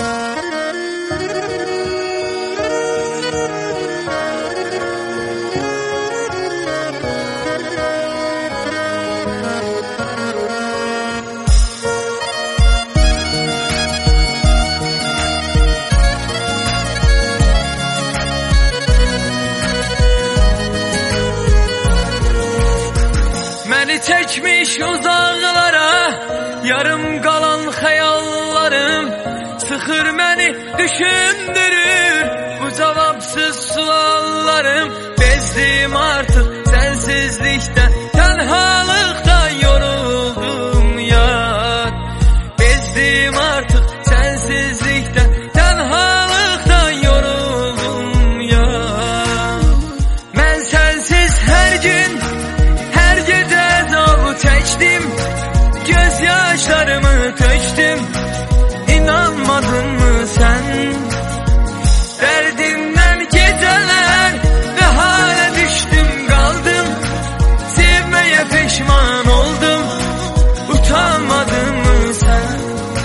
Məni çəkmiş uzaqlara, yarım qalan xəyallarım sıxır məni, düşündürür bu cavabsız suallarım. Bezdim artıq sənsizlikdən, tənhalıqdan yoruldum yar. Bezdim artıq sənsizlikdən, tənhalıqdan yoruldum yar. Mən sənsiz hər gün, hər gecə zavu çəkdim, göz yaşlarımı tökdüm. İnanmadın mı sən? Dərdimdən gecələr və halə düşdüm qaldım. Sevməyə peşman oldum, utanmadın mı sən?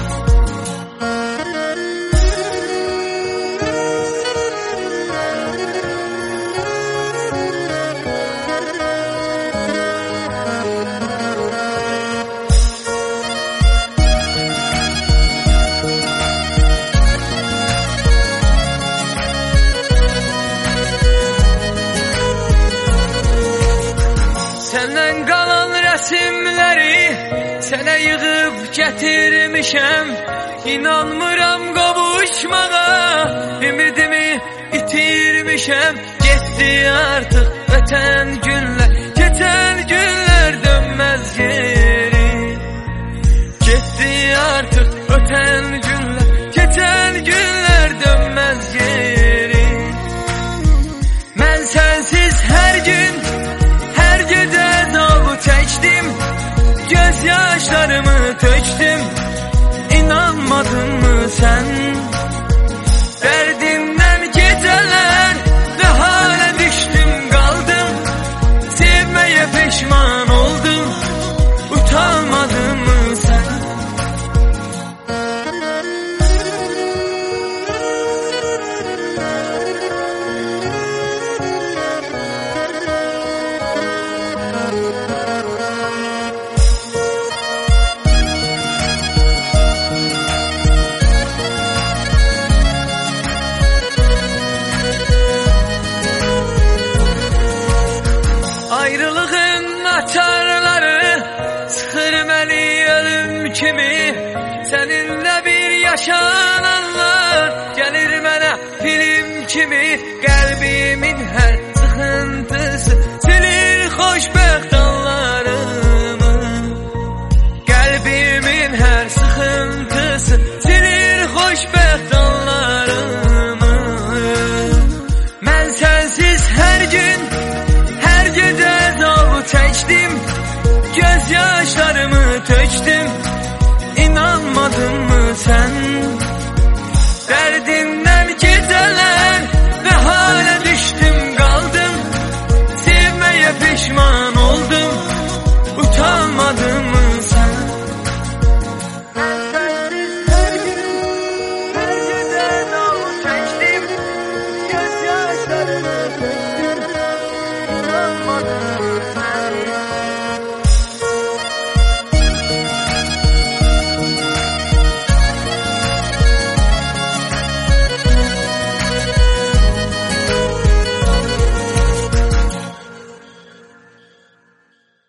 Səndən qalan rəsimləri sənə yığıb gətirmişəm. İnanmıram qovuşmağa, ümidimi itirmişəm. Getdi artıq ötən günlər, keçən günlər dönməz geri. Getdi artıq ötən günlər, keçən günlər dönməz geri. Mən sənsiz hər gün, hər gecə zavu çəkdim, göz yaşlarımı tökdüm. İnanmadın mı sən? Dərdimdən gecələr və halə düşdüm qaldım. Sevməyə peşman oldum, utanmadın mı sən? Ayrılığın açarları sıxır məni ölüm kimi. Səninlə bir yaşananlar gəlir mənə film kimi. Qəlbimin hər sıxıntısı silir xoşbəxt anlarımı. Qəlbimin hər sıxıntısı silir xoşbəxt anlarımı.